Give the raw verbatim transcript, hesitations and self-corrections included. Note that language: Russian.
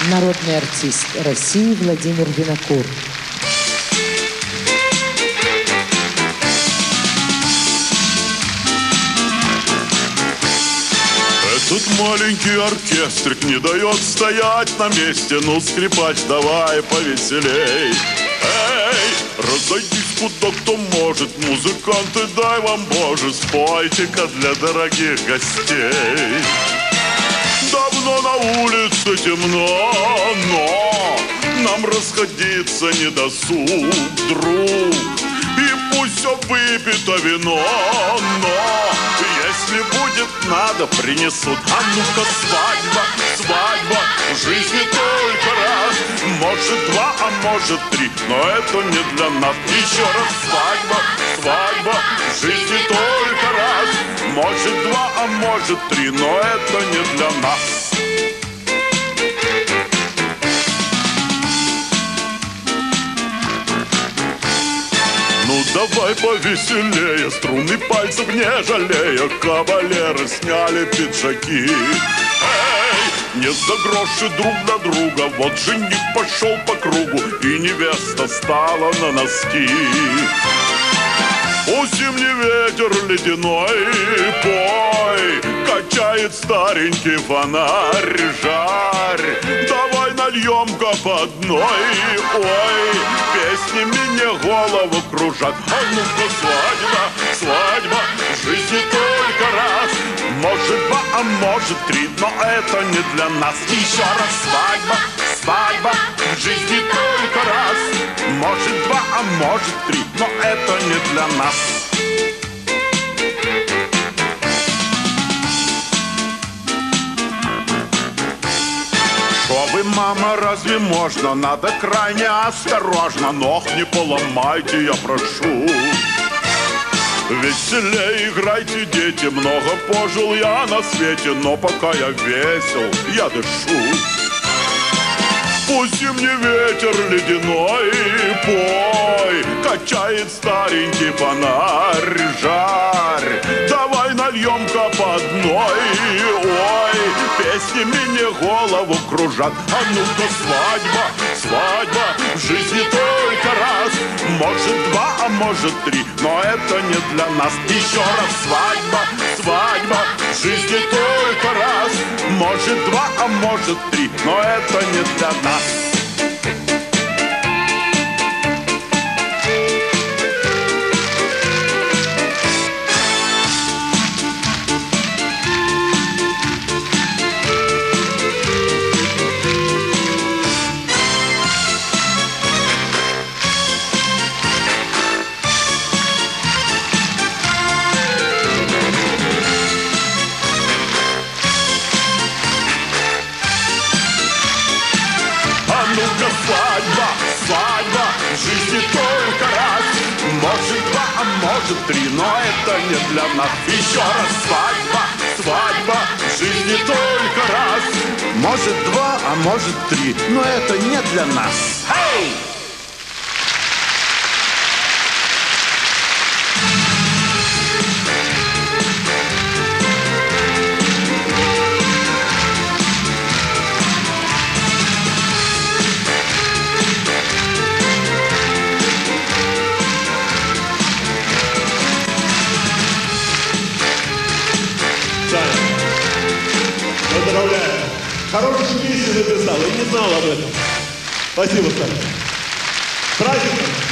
народный артист России Владимир Винокур. Этот маленький оркестрик не дает стоять на месте. Ну, скрипач, давай повеселей. Эй, разойдись куда кто может. Музыканты, дай вам, Боже, спойте-ка для дорогих гостей. Давно на улице темно, но нам расходиться не досуг, друг. И пусть все выпито вино, но если будет надо, принесут. А ну-ка свадьба, свадьба, в жизни только раз. Может два, а может три, но это не для нас. Еще раз свадьба, свадьба, в жизни только раз. Может два, а может три, но это не для нас. Ну давай повеселее, струны пальцев не жалея. Кавалеры сняли пиджаки. Эй, не за гроши друг на друга. Вот жених пошел по кругу, и невеста стала на носки. О, зимний ветер ледяной, пой, качает старенький фонарь, жарь. Давай нальем-ка по одной, ой, песнями мне голову кружат. А ну-ка свадьба, свадьба, в жизни только раз. Может два, а может три, но это не для нас. Еще раз свадьба, свадьба, в жизни только раз. Может два, а может три, но это не для нас. Шо вы, мама, разве можно? Надо крайне осторожно. Ног не поломайте, я прошу. Веселее играйте, дети. Много пожил я на свете, но пока я весел, я дышу. Пусть зимний ветер ледяной, пой, качает старенький фонарь, жарь. Давай нальем-ка по одной, ой, песнями мне голову кружат. А ну-ка свадьба, свадьба, в жизни только раз. Может два, а может три, но это не для нас. Еще раз свадьба, свадьба, в жизни только раз. Может два, а может три, но это не для нас. Свадьба, свадьба, в жизни только раз. Может два, а может три, но это не для нас. Еще раз свадьба, свадьба, в жизни только раз. Может два, а может три, но это не для нас. Эй! Поздравляю. Хорошую песню написал и не знал об этом. Спасибо, Саня. С праздником!